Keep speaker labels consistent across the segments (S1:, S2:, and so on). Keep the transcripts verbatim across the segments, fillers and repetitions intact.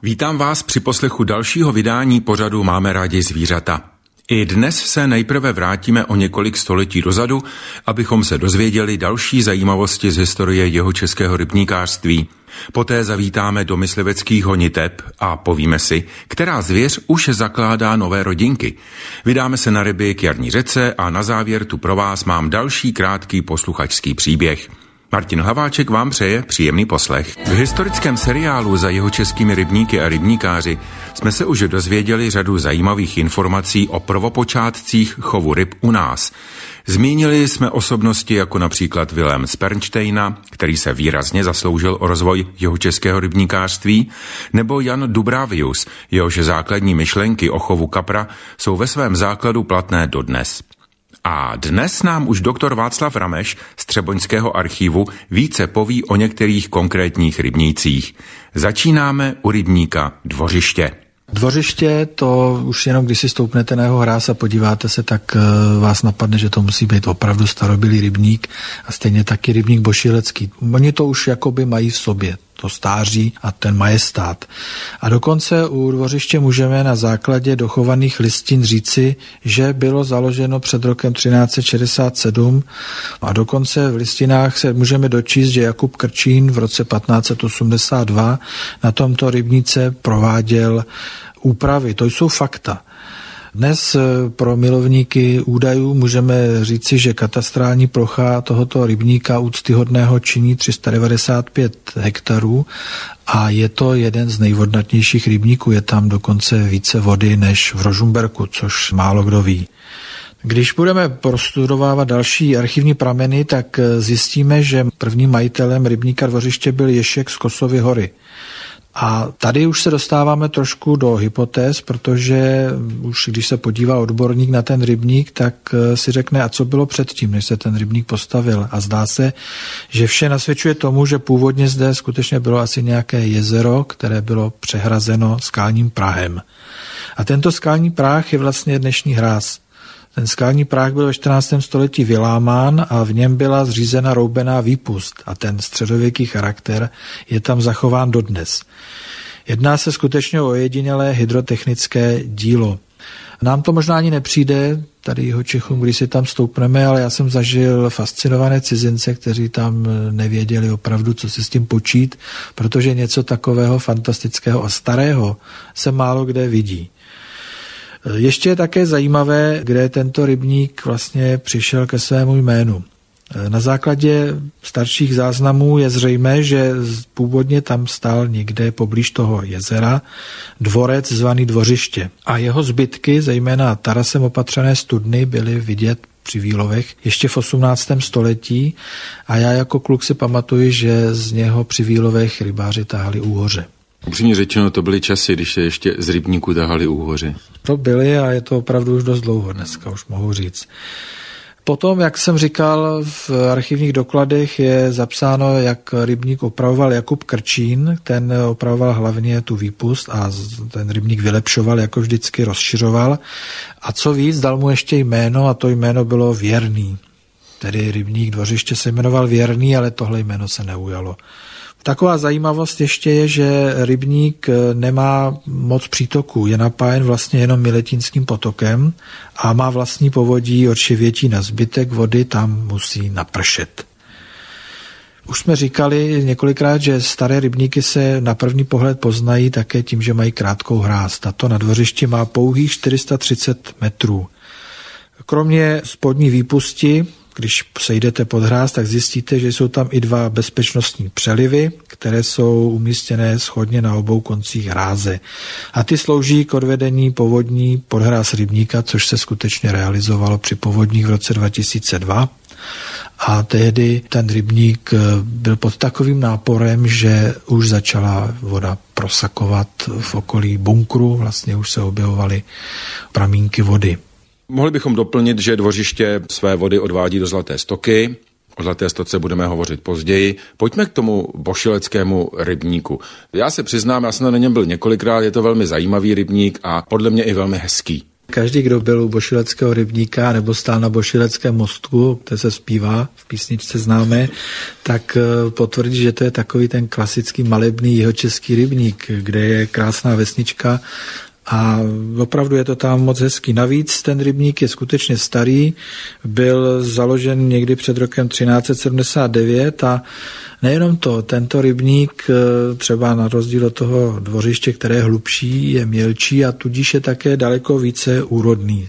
S1: Vítám vás při poslechu dalšího vydání pořadu Máme rádi zvířata. I dnes se nejprve vrátíme o několik století dozadu, abychom se dozvěděli další zajímavosti z historie jihočeského rybníkářství. Poté zavítáme do mysliveckých honiteb a povíme si, která zvěř už zakládá nové rodinky. Vydáme se na ryby k jarní řece a na závěr tu pro vás mám další krátký posluchačský příběh. Martin Hlaváček vám přeje příjemný poslech. V historickém seriálu Za jihočeskými rybníky a rybníkáři jsme se už dozvěděli řadu zajímavých informací o prvopočátcích chovu ryb u nás. Zmínili jsme osobnosti jako například Vilém z Pernštejna, který se výrazně zasloužil o rozvoj jihočeského rybníkářství, nebo Jan Dubravius, jehož základní myšlenky o chovu kapra jsou ve svém základu platné dodnes. A dnes nám už doktor Václav Rameš z Třeboňského archivu více poví o některých konkrétních rybnících. Začínáme u rybníka Dvořiště.
S2: Dvořiště, to už jenom když si stoupnete na jeho hráz a podíváte se, tak vás napadne, že to musí být opravdu starobylý rybník a stejně taky rybník Bošilecký. Oni to už jakoby mají v sobě, to stáří a ten majestát. A dokonce u Dvořiště můžeme na základě dochovaných listin říci, že bylo založeno před rokem třináct set šedesát sedm a dokonce v listinách se můžeme dočíst, že Jakub Krčín v roce patnáct set osmdesát dva na tomto rybníce prováděl úpravy. To jsou fakta. Dnes pro milovníky údajů můžeme říci, že katastrální plocha tohoto rybníka úctyhodného činí tři sta devadesát pět hektarů a je to jeden z nejvodnatnějších rybníků. Je tam dokonce více vody než v Rožumberku, což málo kdo ví. Když budeme prostudovávat další archivní prameny, tak zjistíme, že prvním majitelem rybníka Dvořiště byl Ješek z Kosovy hory. A tady už se dostáváme trošku do hypotéz, protože už když se podívá odborník na ten rybník, tak si řekne, a co bylo předtím, než se ten rybník postavil. A zdá se, že vše nasvědčuje tomu, že původně zde skutečně bylo asi nějaké jezero, které bylo přehrazeno skalním prahem. A tento skalní práh je vlastně dnešní hráz. Ten skalní práh byl ve čtrnáctém století vylámán a v něm byla zřízena roubená výpust a ten středověký charakter je tam zachován dodnes. Jedná se skutečně o ojedinělé hydrotechnické dílo. Nám to možná ani nepřijde, tady Jihočechům, když si tam stoupneme, ale já jsem zažil fascinované cizince, kteří tam nevěděli opravdu, co si s tím počít, protože něco takového fantastického a starého se málo kde vidí. Ještě je také zajímavé, kde tento rybník vlastně přišel ke svému jménu. Na základě starších záznamů je zřejmé, že původně tam stál někde poblíž toho jezera dvorec zvaný Dvořiště. A jeho zbytky, zejména tarasem opatřené studny, byly vidět při výlovech ještě v osmnáctém století a já jako kluk si pamatuji, že z něho při výlovech rybáři tahali úhoře.
S1: Upřímně řečeno, to byly časy, když se ještě z rybníku tahali úhoři.
S2: To byly a je to opravdu už dost dlouho dneska, už mohu říct. Potom, jak jsem říkal, v archivních dokladech je zapsáno, jak rybník opravoval Jakub Krčín, ten opravoval hlavně tu výpust a ten rybník vylepšoval, jako vždycky rozšiřoval. A co víc, dal mu ještě jméno a to jméno bylo Věrný. Tedy rybník Dvořiště se jmenoval Věrný, ale tohle jméno se neujalo. Taková zajímavost ještě je, že rybník nemá moc přítoků, je napájen vlastně jenom Miletínským potokem a má vlastní povodí Oršivětí, na zbytek vody tam musí napršet. Už jsme říkali několikrát, že staré rybníky se na první pohled poznají také tím, že mají krátkou hráz. Tato na Dvořišti má pouhých čtyři sta třicet metrů. Kromě spodní výpusti, když sejdete pod hráz, tak zjistíte, že jsou tam i dva bezpečnostní přelivy, které jsou umístěné shodně na obou koncích hráze. A ty slouží k odvedení povodní pod hráz rybníka, což se skutečně realizovalo při povodních v roce dva tisíce dva. A tehdy ten rybník byl pod takovým náporem, že už začala voda prosakovat v okolí bunkru, vlastně už se objevovaly pramínky vody.
S1: Mohli bychom doplnit, že Dvořiště své vody odvádí do Zlaté stoky. O Zlaté stoce budeme hovořit později. Pojďme k tomu bošileckému rybníku. Já se přiznám, já jsem na něm byl několikrát, je to velmi zajímavý rybník a podle mě i velmi hezký.
S2: Každý, kdo byl u Bošileckého rybníka nebo stál na Bošileckém mostku, kde se zpívá, v písničce známé, tak potvrdí, že to je takový ten klasický malebný jihočeský rybník, kde je krásná vesnička a opravdu je to tam moc hezký. Navíc ten rybník je skutečně starý, byl založen někdy před rokem třináct set sedmdesát devět a nejenom to, tento rybník třeba na rozdíl od toho dvořiště, které je hlubší, je mělčí a tudíž je také daleko více úrodný.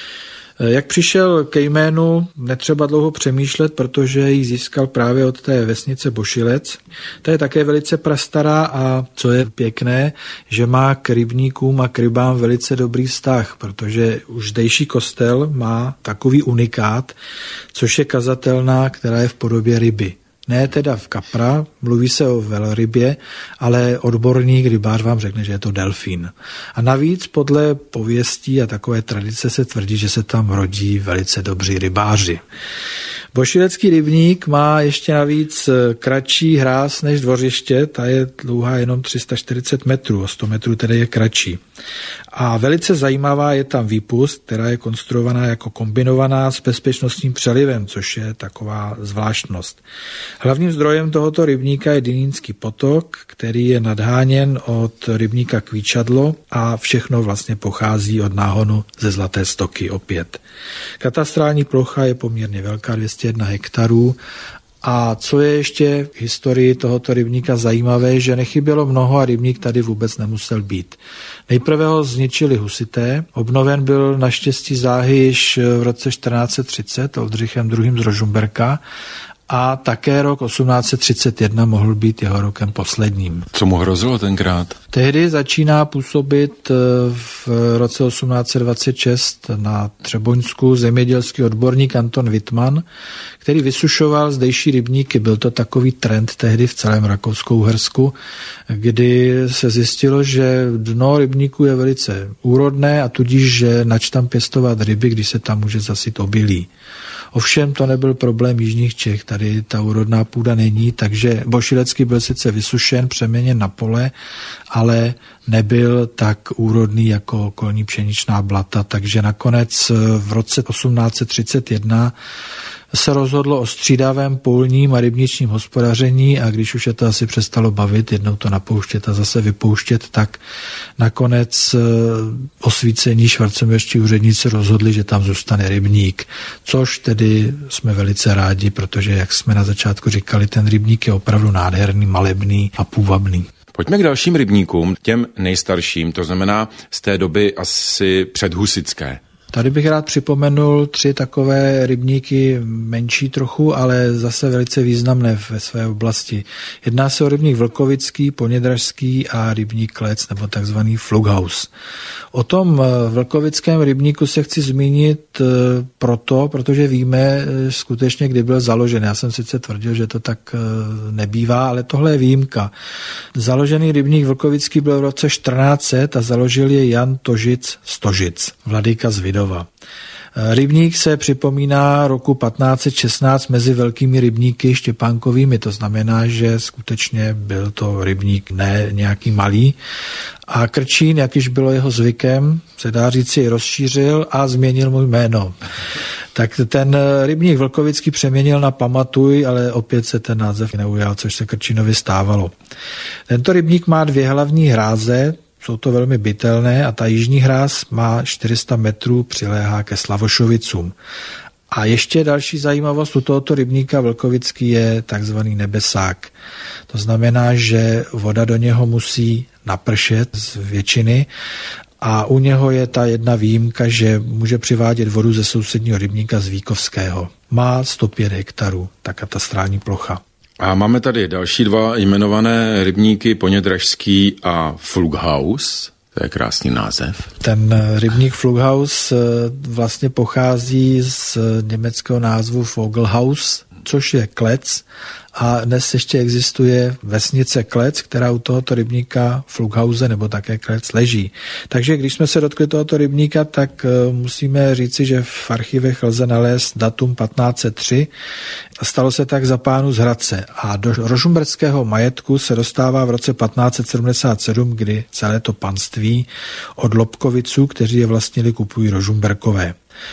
S2: Jak přišel ke jménu, netřeba dlouho přemýšlet, protože ji získal právě od té vesnice Bošilec. Ta je také velice prastará a co je pěkné, že má k rybníkům a k rybám velice dobrý vztah, protože už zdejší kostel má takový unikát, což je kazatelna, která je v podobě ryby. Ne teda v kapra, mluví se o velrybě, ale odborník rybář vám řekne, že je to delfín. A navíc podle pověstí a takové tradice se tvrdí, že se tam rodí velice dobří rybáři. Bošilecký rybník má ještě navíc kratší hráz než dvořiště, ta je dlouhá jenom tři sta čtyřicet metrů, o sto metrů tedy je kratší. A velice zajímavá je tam výpust, která je konstruovaná jako kombinovaná s bezpečnostním přelivem, což je taková zvláštnost. Hlavním zdrojem tohoto rybníka je Dinínský potok, který je nadháněn od rybníka Kvíčadlo a všechno vlastně pochází od náhonu ze Zlaté Stoky opět. Katastrální plocha je poměrně velká, dvě stě jedna hektarů. A co je ještě v historii tohoto rybníka zajímavé, že nechybělo mnoho a rybník tady vůbec nemusel být. Nejprve ho zničili husité, obnoven byl naštěstí záhy již v roce čtrnáct set třicet Oldřichem druhým. z Rožumberka a také rok osmnáct set třicet jedna mohl být jeho rokem posledním.
S1: Co mu hrozilo tenkrát?
S2: Tehdy začíná působit v roce osmnáct set dvacet šest na Třeboňsku zemědělský odborník Anton Wittmann, který vysušoval zdejší rybníky. Byl to takový trend tehdy v celém Rakousku-Uhersku, kdy se zjistilo, že dno rybníku je velice úrodné a tudíž, že nač tam pěstovat ryby, když se tam může zasyt obilí. Ovšem to nebyl problém jižních Čech, tady ta úrodná půda není, takže Bošilecký byl sice vysušen, přeměněn na pole, ale nebyl tak úrodný jako okolní pšeničná blata, takže nakonec v roce osmnáct set třicet jedna se rozhodlo o střídavém polním a rybničním hospodaření a když už je to asi přestalo bavit, jednou to napouštět a zase vypouštět, tak nakonec osvícení švarcoměrští úředníci rozhodli, že tam zůstane rybník, což tedy jsme velice rádi, protože jak jsme na začátku říkali, ten rybník je opravdu nádherný, malebný a půvabný.
S1: Pojďme k dalším rybníkům, těm nejstarším, to znamená z té doby asi předhusické.
S2: Tady bych rád připomenul tři takové rybníky menší trochu, ale zase velice významné ve své oblasti. Jedná se o rybník Vlkovický, Ponědražský a rybník Klec, nebo takzvaný Flughaus. O tom Vlkovickém rybníku se chci zmínit proto, protože víme skutečně, kdy byl založen. Já jsem sice tvrdil, že to tak nebývá, ale tohle je výjimka. Založený rybník Vlkovický byl v roce čtrnáct set a založil je Jan Tožic z Tožic, vladyka z Vidova. Rybník se připomíná roku patnáct set šestnáct mezi velkými rybníky štěpánkovými, to znamená, že skutečně byl to rybník ne nějaký malý. A Krčín, jak již bylo jeho zvykem, se dá říci, rozšířil a změnil můj jméno. Tak ten rybník Vlkovický přeměnil na Pamatuj, ale opět se ten název neujal, což se Krčínovi stávalo. Tento rybník má dvě hlavní hráze, jsou to velmi bytelné a ta jižní hráz má čtyři sta metrů, přiléhá ke Slavošovicům. A ještě další zajímavost u tohoto rybníka Vlkovický je takzvaný nebesák. To znamená, že voda do něho musí napršet z většiny a u něho je ta jedna výjimka, že může přivádět vodu ze sousedního rybníka z Víkovského. Má sto pět hektarů, ta katastrální plocha.
S1: A máme tady další dva jmenované rybníky, Ponědražský a Flughaus. To je krásný název.
S2: Ten rybník Flughaus vlastně pochází z německého názvu Vogelhaus, což je Klec. A dnes ještě existuje vesnice Klec, která u tohoto rybníka Flughause nebo také Klec leží. Takže když jsme se dotkli tohoto rybníka, tak musíme říci, že v archivech lze nalézt datum patnáct set tři. Stalo se tak za pánu z Hradce a do rožumberského majetku se dostává v roce patnáct set sedmdesát sedm, kdy celé to panství od Lobkoviců, kteří je vlastnili, kupují Rožumberkové.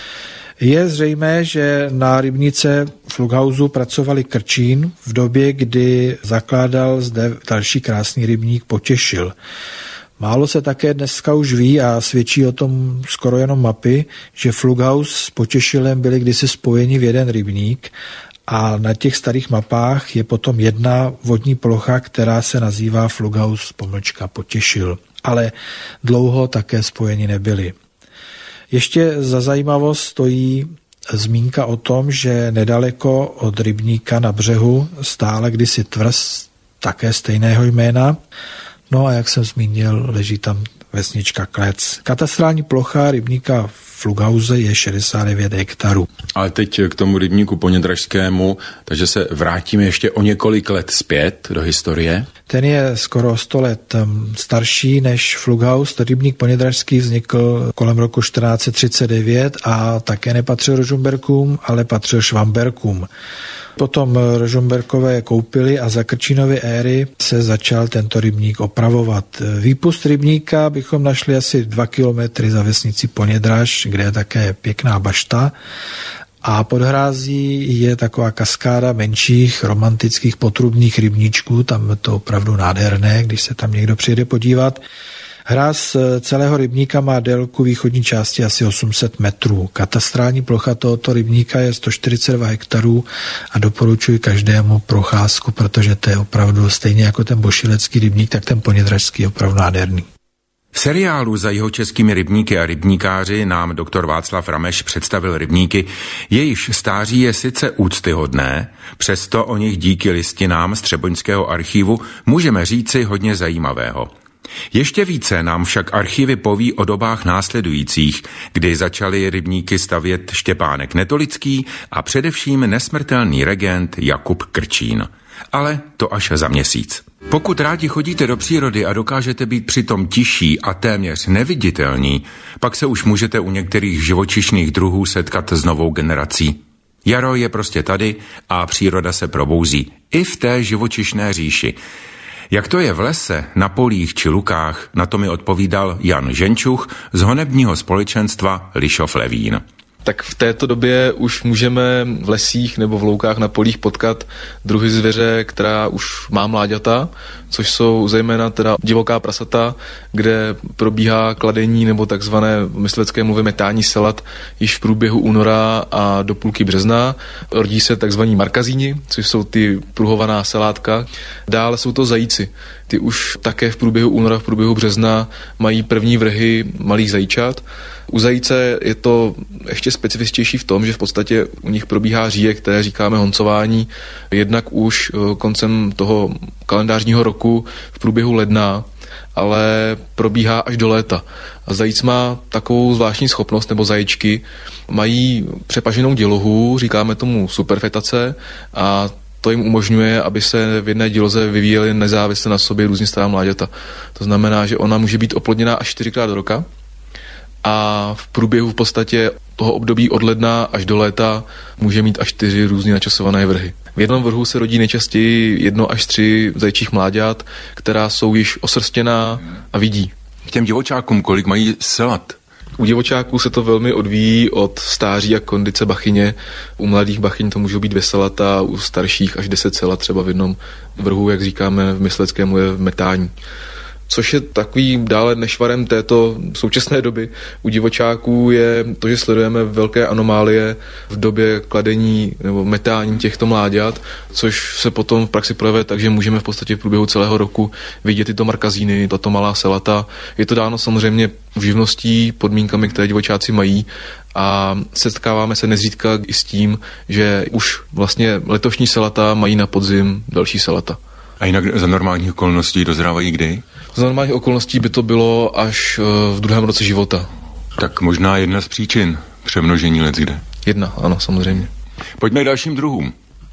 S2: Je zřejmé, že na rybníce Flughausu pracovali Krčín v době, kdy zakládal zde další krásný rybník Potěšil. Málo se také dneska už ví a svědčí o tom skoro jenom mapy, že Flughaus s Potěšilem byli kdysi spojeni v jeden rybník a na těch starých mapách je potom jedna vodní plocha, která se nazývá Flughaus pomlčka Potěšil. Ale dlouho také spojeni nebyli. Ještě za zajímavost stojí zmínka o tom, že nedaleko od rybníka na břehu stála kdysi tvrz také stejného jména. No a jak jsem zmínil, leží tam vesnička Klec. Katastrální plocha rybníka Flughause je šedesát devět hektarů.
S1: Ale teď k tomu rybníku ponědražskému, takže se vrátíme ještě o několik let zpět do historie.
S2: Ten je skoro sto let starší než Flughaus. Rybník ponědražský vznikl kolem roku čtrnáct set třicet devět a také nepatřil Rožumberkům, ale patřil Švamberkům. Potom Rožumberkové koupili a za Krčínovy éry se začal tento rybník opravovat. Výpust rybníka bychom našli asi dva kilometry za vesnici Ponědraž, kde je také pěkná bašta. A pod hrází je taková kaskáda menších romantických potrubných rybníčků, tam je to opravdu nádherné, když se tam někdo přijde podívat. Hráz celého rybníka má délku východní části asi osm set metrů. Katastrální plocha tohoto rybníka je sto čtyřicet dva hektarů a doporučuji každému procházku, protože to je opravdu stejně jako ten bošilecký rybník, tak ten ponědražský je opravdu nádherný.
S1: V seriálu Za jihočeskými rybníky a rybníkáři nám doktor Václav Rameš představil rybníky, jejichž stáří je sice úctyhodné, přesto o nich díky listinám z Třeboňského archivu můžeme říci hodně zajímavého. Ještě více nám však archivy poví o dobách následujících, kdy začaly rybníky stavět Štěpánek Netolický a především nesmrtelný regent Jakub Krčín. Ale to až za měsíc. Pokud rádi chodíte do přírody a dokážete být přitom tiší a téměř neviditelní, pak se už můžete u některých živočišných druhů setkat s novou generací. Jaro je prostě tady a příroda se probouzí. I v té živočišné říši. Jak to je v lese, na polích či lukách, na to mi odpovídal Jan Ženčuch z honebního společenstva Lišov-Levín.
S3: Tak v této době už můžeme v lesích nebo v loukách na polích potkat druhy zvěře, která už má mláďata, což jsou zejména teda divoká prasata, kde probíhá kladení nebo takzvané v myslivecké mluvě metání selat již v průběhu února a do půlky března. Rodí se takzvaní markazíni, což jsou ty pruhovaná selátka. Dále jsou to zajíci. Ty už také v průběhu února, v průběhu března mají první vrhy malých zajíčat. U zajíce je to ještě specifičtější v tom, že v podstatě u nich probíhá říje, které říkáme honcování, jednak už koncem toho kalendářního roku v průběhu ledna, ale probíhá až do léta. A zajíc má takovou zvláštní schopnost, nebo zajíčky mají přepaženou dělohu, říkáme tomu superfetace, a to jim umožňuje, aby se v jedné děloze vyvíjely nezávisle na sobě různě stará mláďata. To znamená, že ona může být oplodněná až čtyřikrát do roka a v průběhu v podstatě toho období od ledna až do léta může mít až čtyři různě načasované vrhy. V jednom vrhu se rodí nejčastěji jedno až tři zajčích mláďat, která jsou již osrstěná a vidí.
S1: K těm divočákům kolik mají selat?
S3: U divočáků se to velmi odvíjí od stáří a kondice bachyně. U mladých bachyň to můžou být dvě selata, u starších až deset selat třeba v jednom vrhu, jak říkáme v mysliveckém mluvě v metání. Což je takový dále nešvarem této současné doby u divočáků je to, že sledujeme velké anomálie v době kladení nebo metání těchto mláďat, což se potom v praxi projevuje tak, že můžeme v podstatě v průběhu celého roku vidět tyto markazíny, tato malá selata. Je to dáno samozřejmě živností, podmínkami, které divočáci mají, a setkáváme se nezřídka i s tím, že už vlastně letošní selata mají na podzim další selata.
S1: A jinak za normálních okolností dozrávají kdy?
S3: Za normálních okolností by to bylo až v druhém roce života.
S1: Tak možná jedna z příčin přemnožení leckde.
S3: Jedna, ano, samozřejmě.
S1: Pojďme k dalším druhům.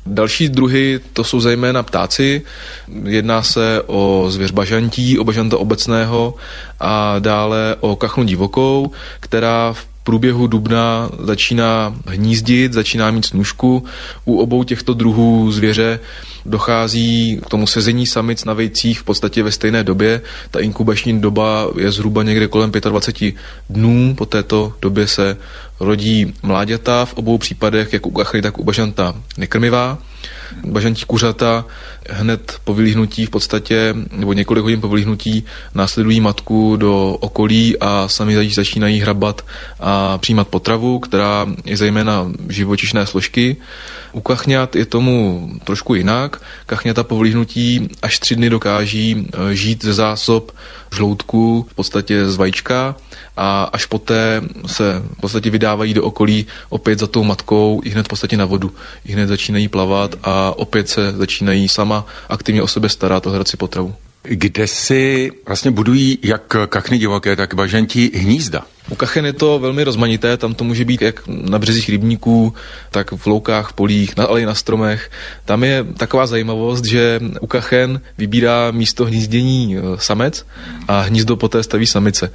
S3: Další druhy, to jsou zejména ptáci. Jedná se o zvěř bažantí, o bažanta obecného a dále o kachnu divokou, která v průběhu dubna začíná hnízdit, začíná mít snůšku. U obou těchto druhů zvěře dochází k tomu sezení samic na vejcích v podstatě ve stejné době. Ta inkubační doba je zhruba někde kolem dvacet pět dnů. Po této době se rodí mláďata, v obou případech, jak u kachny, tak u bažanta nekrmivá. Bažantí kuřata hned po vylíhnutí v podstatě, nebo několik hodin po vylíhnutí, následují matku do okolí a sami začínají hrabat a přijímat potravu, která je zejména živočišné složky. U kachňat je tomu trošku jinak. Kachňata po vylíhnutí až tři dny dokáží žít ze zásob žloutku, v podstatě z vajíčka, a až poté se v podstatě vydávají do okolí opět za tou matkou i hned v podstatě na vodu. I hned začínají plavat a opět se začínají sama aktivně o sebe starat a hledat si potravu.
S1: Kde si vlastně budují jak kachny divoké, tak bažantí hnízda?
S3: U kachen je to velmi rozmanité, tam to může být jak na březích rybníků, tak v loukách, v polích, ale i na stromech. Tam je taková zajímavost, že u kachen vybírá místo hnízdění samec a hnízdo poté staví samice.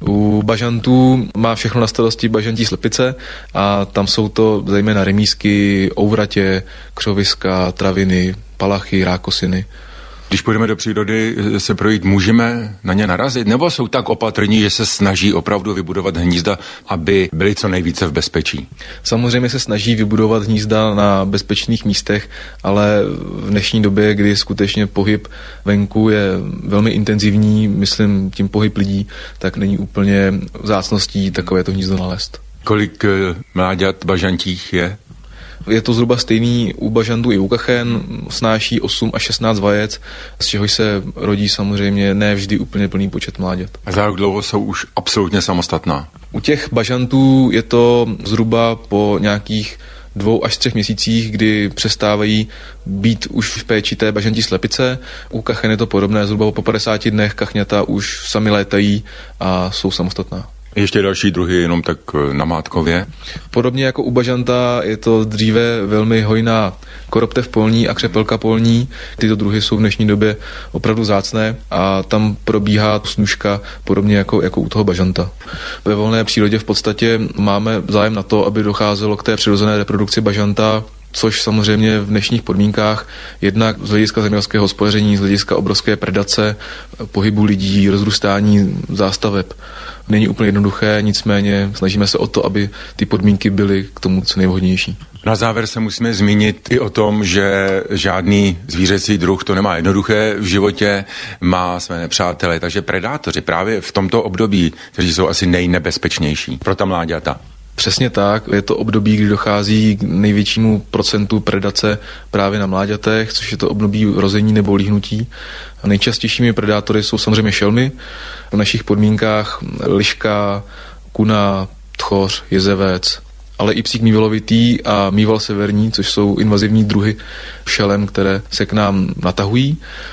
S3: U bažantů má všechno na starosti bažantí slepice a tam jsou to zejména remísky, ouvratě, křoviska, traviny, palachy, rákosiny.
S1: Když půjdeme do přírody se projít, můžeme na ně narazit? Nebo jsou tak opatrní, že se snaží opravdu vybudovat hnízda, aby byli co nejvíce v bezpečí?
S3: Samozřejmě se snaží vybudovat hnízda na bezpečných místech, ale v dnešní době, kdy skutečně pohyb venku je velmi intenzivní, myslím tím pohyb lidí, tak není úplně vzácností takovéto hnízdo nalézt.
S1: Kolik mláďat bažantích je?
S3: Je to zhruba stejný u bažantů i u kachen, snáší osm až šestnáct vajec, z čehož se rodí samozřejmě ne vždy úplně plný počet mláďat.
S1: A za jak dlouho jsou už absolutně samostatná?
S3: U těch bažantů je to zhruba po nějakých dvou až třech měsících, kdy přestávají být už v péči té bažantí slepice. U kachen je to podobné, zhruba po padesáti dnech kachňata už sami létají a jsou samostatná.
S1: Ještě další druhy, jenom tak namátkově.
S3: Podobně jako u bažanta je to dříve velmi hojná koroptev polní a křepelka polní. Tyto druhy jsou v dnešní době opravdu vzácné a tam probíhá snužka podobně jako, jako u toho bažanta. Ve volné přírodě v podstatě máme zájem na to, aby docházelo k té přirozené reprodukci bažanta, což samozřejmě v dnešních podmínkách jednak z hlediska zemědělského hospodaření, z hlediska obrovské predace, pohybu lidí, rozrůstání zástaveb není úplně jednoduché, nicméně snažíme se o to, aby ty podmínky byly k tomu co nejvhodnější.
S1: Na závěr se musíme zmínit i o tom, že žádný zvířecí druh to nemá jednoduché v životě, má své nepřátele, takže predátoři právě v tomto období, kteří jsou asi nejnebezpečnější pro ta mláďata.
S3: Přesně tak, je to období, kdy dochází k největšímu procentu predace právě na mláďatech, což je to období rození nebo líhnutí. A nejčastějšími predátory jsou samozřejmě šelmy. V našich podmínkách liška, kuna, tchoř, jezevec, ale i psík mývalovitý a mýval severní, což jsou invazivní druhy šelem, které se k nám natahují.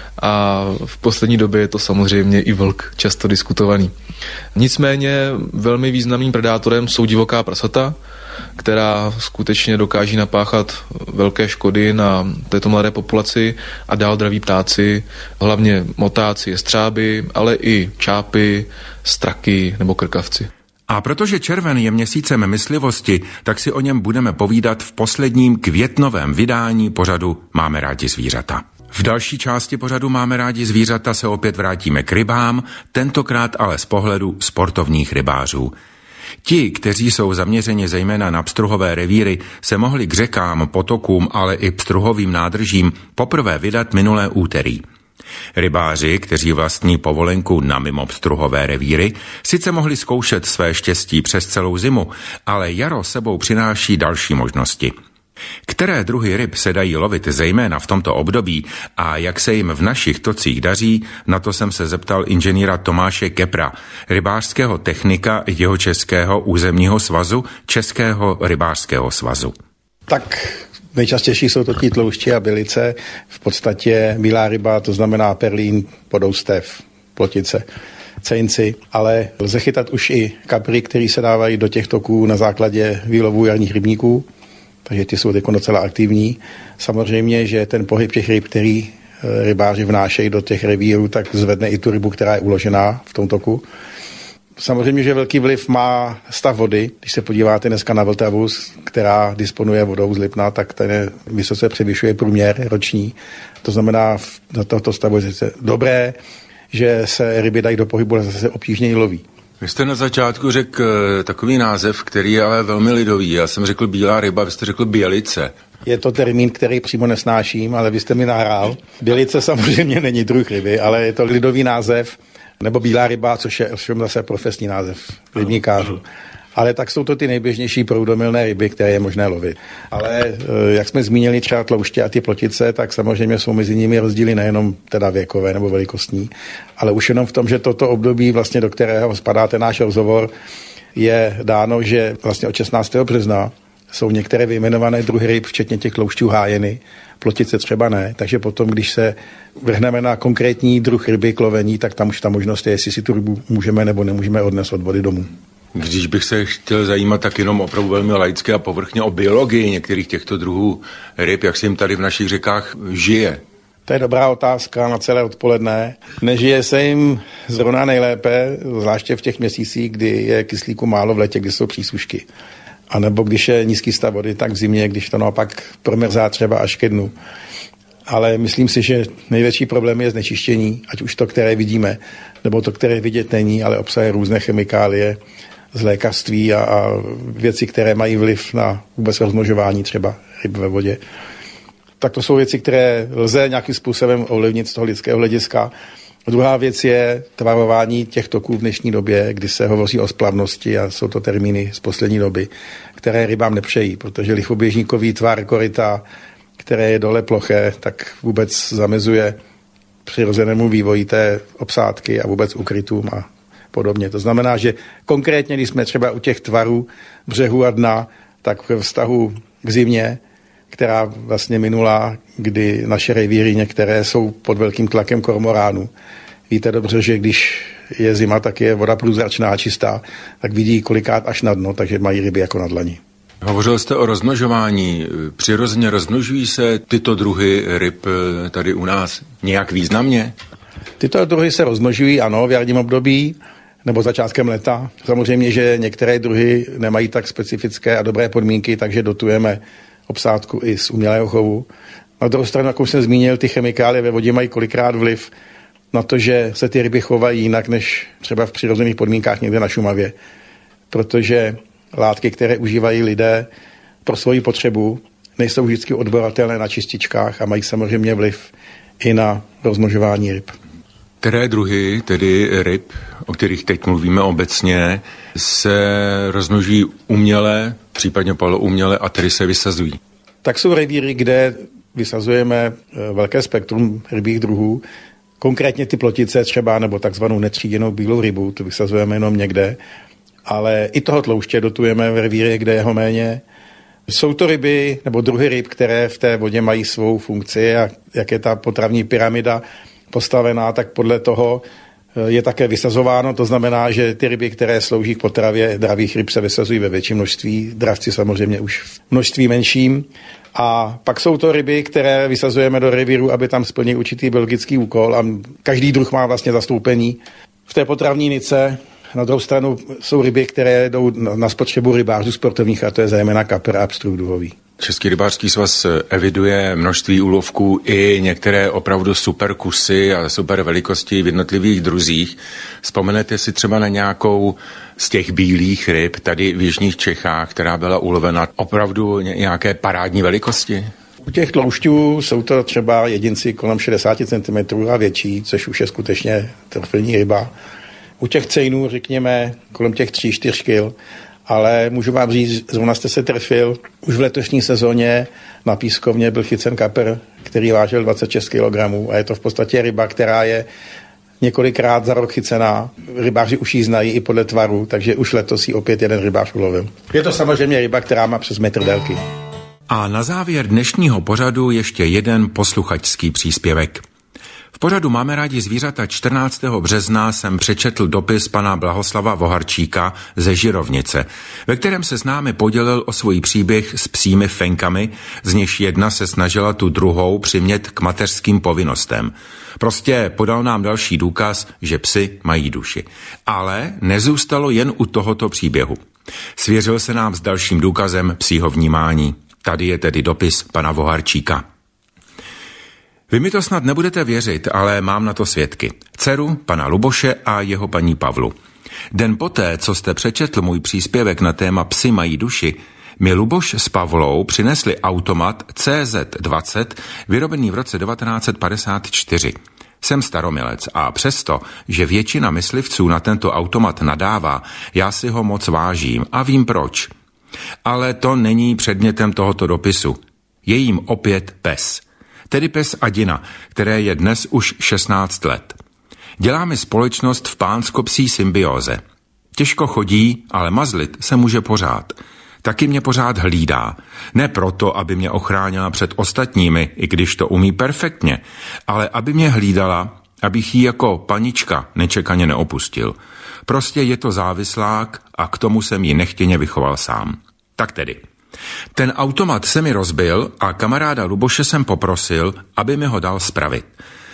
S3: A v poslední době je to samozřejmě i vlk, často diskutovaný. Nicméně velmi významným predátorem jsou divoká prasata, která skutečně dokáží napáchat velké škody na této mladé populaci a dál draví ptáci, hlavně motáci, jestřáby, ale i čápy, straky nebo krkavci.
S1: A protože červen je měsícem myslivosti, tak si o něm budeme povídat v posledním květnovém vydání pořadu Máme rádi zvířata. V další části pořadu Máme rádi zvířata se opět vrátíme k rybám, tentokrát ale z pohledu sportovních rybářů. Ti, kteří jsou zaměřeni zejména na pstruhové revíry, se mohli k řekám, potokům, ale i pstruhovým nádržím poprvé vydat minulé úterý. Rybáři, kteří vlastní povolenku na mimo pstruhové revíry, sice mohli zkoušet své štěstí přes celou zimu, ale jaro sebou přináší další možnosti. Které druhy ryb se dají lovit zejména v tomto období a jak se jim v našich tocích daří, na to jsem se zeptal inženýra Tomáše Kepra, rybářského technika Jihočeského územního svazu Českého rybářského svazu.
S4: Tak nejčastější jsou to ti tloušti a bylice, v podstatě bílá ryba, to znamená perlín, podoustev, plotice, cejnci, ale lze chytat už i kapry, které se dávají do těch toků na základě výlovu jarních rybníků. takže ty jsou teď docela aktivní. Samozřejmě, že ten pohyb těch ryb, který rybáři vnášejí do těch revírů, tak zvedne i tu rybu, která je uložená v tom toku. Samozřejmě, že velký vliv má stav vody. Když se podíváte dneska na Vltavu, která disponuje vodou z Lipna, tak ten vysoce převyšuje průměr roční. To znamená, na tohoto stavu je dobré, že se ryby dají do pohybu, ale zase obtížněji loví.
S1: Vy jste na začátku řekl takový název, který je ale velmi lidový. Já jsem řekl bílá ryba, vy jste řekl bělice.
S4: Je to termín, který přímo nesnáším, ale vy jste mi nahrál. Bělice samozřejmě není druh ryby, ale je to lidový název, nebo bílá ryba, což je ovšem zase profesní název rybníkářů. Ale tak jsou to ty nejběžnější proudomilné ryby, které je možné lovit. Ale jak jsme zmínili třeba tlouště a ty plotice, tak samozřejmě jsou mezi nimi rozdíly nejenom teda věkové nebo velikostní, ale už jenom v tom, že toto období, vlastně do kterého spadá ten náš rozhovor, je dáno, že vlastně od šestnáctého března jsou některé vyjmenované druhy ryb, včetně těch tloušťů hájeny, plotice třeba ne, takže potom, když se vrhneme na konkrétní druh ryby k lovení, tak tam už ta možnost je, jestli si tu rybu můžeme nebo nemůžeme odnést od vody domů.
S1: Když bych se chtěl zajímat tak jenom opravdu velmi laicky a povrchně o biologii některých těchto druhů ryb, jak se jim tady v našich řekách žije?
S4: To je dobrá otázka na celé odpoledne. Nežije se jim zrovna nejlépe, zvláště v těch měsících, kdy je kyslíku málo v létě, kdy jsou přísušky. A nebo když je nízký stav vody, tak v zimě, když to naopak promrzá třeba až ke dnu. Ale myslím si, že největší problém je znečištění, ať už to, které vidíme, nebo to, které vidět není, ale obsahuje různé chemikálie z lékařství a, a věci, které mají vliv na vůbec rozmnožování třeba ryb ve vodě. Tak to jsou věci, které lze nějakým způsobem ovlivnit z toho lidského hlediska. Druhá věc je tvarování těch toků v dnešní době, kdy se hovoří o splavnosti a jsou to termíny z poslední doby, které rybám nepřejí, protože lichoběžníkový tvar koryta, které je dole ploché, tak vůbec zamezuje přirozenému vývoji té obsádky a vůbec ukrytům a podobně. To znamená, že konkrétně, když jsme třeba u těch tvarů břehu a dna, tak ve vztahu k zimě, která vlastně minula, kdy naše revíry některé jsou pod velkým tlakem kormoránů. Víte dobře, že když je zima, tak je voda průzračná a čistá, tak vidí kolikrát až na dno, takže mají ryby jako na dlani.
S1: Hovořil jste o rozmnožování. Přirozeně rozmnožují se tyto druhy ryb tady u nás nějak významně?
S4: Tyto druhy se rozmnožují, ano, v jarním období nebo začátkem léta. Samozřejmě, že některé druhy nemají tak specifické a dobré podmínky, takže dotujeme obsádku i z umělého chovu. Na druhou stranu, jak už jsem zmínil, ty chemikálie ve vodě mají kolikrát vliv na to, že se ty ryby chovají jinak než třeba v přirozených podmínkách někde na Šumavě. Protože látky, které užívají lidé pro svoji potřebu, nejsou vždycky odboratelné na čističkách a mají samozřejmě vliv i na rozmnožování ryb.
S1: Které druhy, tedy ryb, o kterých teď mluvíme obecně, se rozmnožují uměle, případně polouměle a tedy se vysazují?
S4: Tak jsou revíry, kde vysazujeme velké spektrum rybích druhů, konkrétně ty plotice třeba, nebo takzvanou netříděnou bílou rybu, to vysazujeme jenom někde, ale i toho tlouště dotujeme v revíře, kde je ho méně. Jsou to ryby nebo druhy ryb, které v té vodě mají svou funkci a jak je ta potravní pyramida postavená, tak podle toho je také vysazováno. To znamená, že ty ryby, které slouží k potravě dravých ryb, se vysazují ve větším množství, dravci samozřejmě už v množství menším. A pak jsou to ryby, které vysazujeme do revíru, aby tam splnili určitý biologický úkol a každý druh má vlastně zastoupení v té potravní nice. Na druhou stranu jsou ryby, které jdou na spotřebu rybářů sportovních, a to je zejména kapr a pstrůk duhový.
S1: Český rybářský svaz eviduje množství úlovků i některé opravdu super kusy a super velikosti v jednotlivých druzích. Vzpomenete si třeba na nějakou z těch bílých ryb tady v jižních Čechách, která byla ulovena opravdu nějaké parádní velikosti?
S4: U těch tloušťů jsou to třeba jedinci kolem šedesát centimetrů a větší, což už je skutečně trofejní ryba. U těch cejnů, řekněme, kolem těch tři čtyři kil, ale můžu vám říct, zrovna jste se trefil, už v letošní sezóně na pískovně byl chycen kapr, který vážil dvacet šest kilogramů a je to v podstatě ryba, která je několikrát za rok chycená. Rybáři už ji znají i podle tvaru, takže už letos ji opět jeden rybář ulovil. Je to samozřejmě ryba, která má přes metr délky.
S1: A na závěr dnešního pořadu ještě jeden posluchačský příspěvek. V pořadu Máme rádi zvířata čtrnáctého března jsem přečetl dopis pana Blahoslava Voharčíka ze Žirovnice, ve kterém se s námi podělil o svůj příběh s psími fenkami, z nichž jedna se snažila tu druhou přimět k mateřským povinnostem. Prostě podal nám další důkaz, že psi mají duši. Ale nezůstalo jen u tohoto příběhu. Svěřil se nám s dalším důkazem psího vnímání. Tady je tedy dopis pana Voharčíka. Vy mi to snad nebudete věřit, ale mám na to svědky. Dceru, pana Luboše a jeho paní Pavlu. Den poté, co jste přečetl můj příspěvek na téma Psi mají duši, mi Luboš s Pavlou přinesli automat C Z dvacet, vyrobený v roce devatenáct padesát čtyři. Jsem staromilec a přesto, že většina myslivců na tento automat nadává, já si ho moc vážím a vím proč. Ale to není předmětem tohoto dopisu. Je jim opět pes. Tedy pes Adina, které je dnes už šestnáct let. Dělá mi společnost v pánsko-psí symbióze. Těžko chodí, ale mazlit se může pořád. Taky mě pořád hlídá. Ne proto, aby mě ochránila před ostatními, i když to umí perfektně, ale aby mě hlídala, abych jí jako panička nečekaně neopustil. Prostě je to závislák a k tomu jsem ji nechtěně vychoval sám. Tak tedy. Ten automat se mi rozbil a kamaráda Luboše jsem poprosil, aby mi ho dal spravit.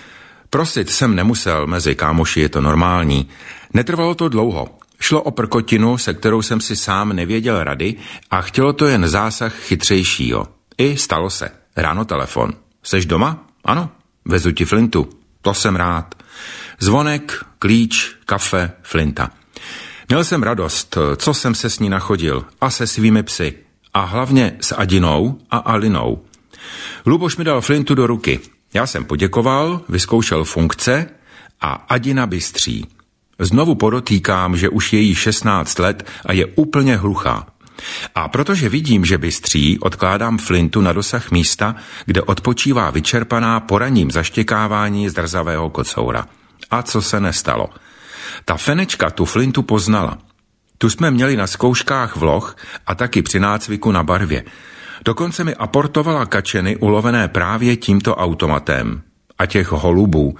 S1: Prosit jsem nemusel, mezi kámoši je to normální. Netrvalo to dlouho. Šlo o prkotinu, se kterou jsem si sám nevěděl rady a chtělo to jen zásah chytřejšího. I stalo se. Ráno telefon. Seš doma? Ano. Vezu ti flintu. To jsem rád. Zvonek, klíč, kafe, flinta. Měl jsem radost, co jsem se s ní nachodil a se svými psy. A hlavně s Adinou a Alinou. Luboš mi dal flintu do ruky. Já jsem poděkoval, vyzkoušel funkce a Adina bystří. Znovu podotýkám, že už je jí šestnáct let a je úplně hluchá. A protože vidím, že bystří, odkládám flintu na dosah místa, kde odpočívá vyčerpaná po ranním zaštěkávání zdrzavého kocoura. A co se nestalo? Ta fenečka tu flintu poznala. Tu jsme měli na zkouškách vloh a taky při nácviku na barvě. Dokonce mi aportovala kačeny ulovené právě tímto automatem. A těch holubů.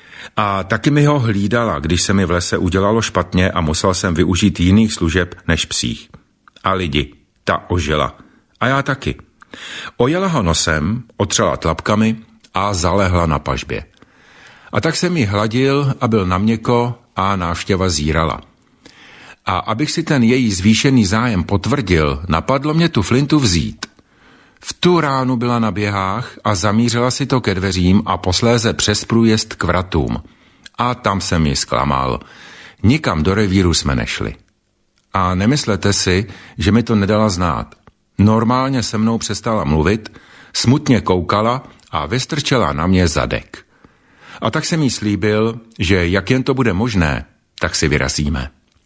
S1: A taky mi ho hlídala, když se mi v lese udělalo špatně a musel jsem využít jiných služeb než psích. A lidi, ta ožila. A já taky. Ojela ho nosem, otřela tlapkami a zalehla na pažbě. A tak jsem ji hladil a byl na měko a návštěva zírala. A abych si ten její zvýšený zájem potvrdil, napadlo mě tu flintu vzít. V tu ránu byla na běhách a zamířila si to ke dveřím a posléze přes průjezd k vratům. A tam jsem ji zklamal. Nikam do revíru jsme nešli. A nemyslete si, že mi to nedala znát. Normálně se mnou přestala mluvit, smutně koukala a vystrčela na mě zadek. A tak jsem jí slíbil, že jak jen to bude možné, tak si vyrazíme.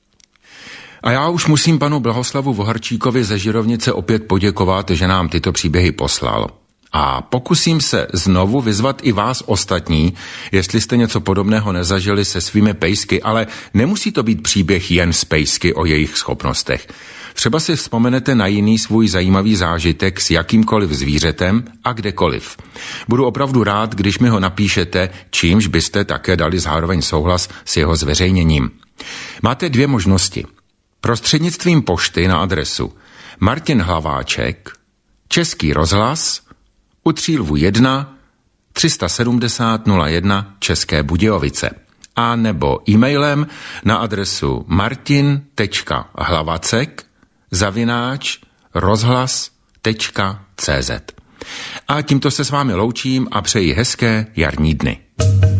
S1: A já už musím panu Blahoslavu Voharčíkovi ze Žirovnice opět poděkovat, že nám tyto příběhy poslal. A pokusím se znovu vyzvat i vás ostatní, jestli jste něco podobného nezažili se svými pejsky, ale nemusí to být příběh jen z pejsky o jejich schopnostech. Třeba si vzpomenete na jiný svůj zajímavý zážitek s jakýmkoliv zvířetem a kdekoliv. Budu opravdu rád, když mi ho napíšete, čímž byste také dali zároveň souhlas s jeho zveřejněním. Máte dvě možnosti. Prostřednictvím pošty na adresu Martin Hlaváček, Český rozhlas, u Třílvu jedna, tři set sedmdesát nula jedna České Budějovice. A nebo e-mailem na adresu martin tečka hlavacek zavináč rozhlas tečka cé zet. A tímto se s vámi loučím a přeji hezké jarní dny.